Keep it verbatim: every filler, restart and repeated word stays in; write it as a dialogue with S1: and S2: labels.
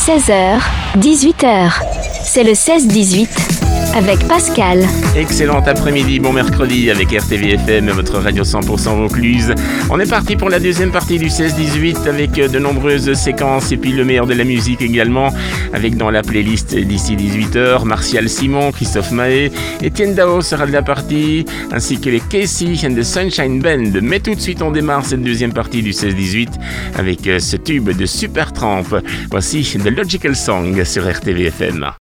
S1: seize heures, dix-huit heures. C'est le seize dix-huit avec Pascal.
S2: Excellent après-midi, bon mercredi avec R T V F M, votre radio cent pour cent Vaucluse. On est parti pour la deuxième partie du seize dix-huit avec de nombreuses séquences et puis le meilleur de la musique également, avec dans la playlist d'ici dix-huit heures, Martial Simon, Christophe Mahé, Étienne Dao sera de la partie, ainsi que les Casey and the Sunshine Band. Mais tout de suite on démarre cette deuxième partie du seize dix-huit avec ce tube de Supertramp. Voici The Logical Song sur R T V F M.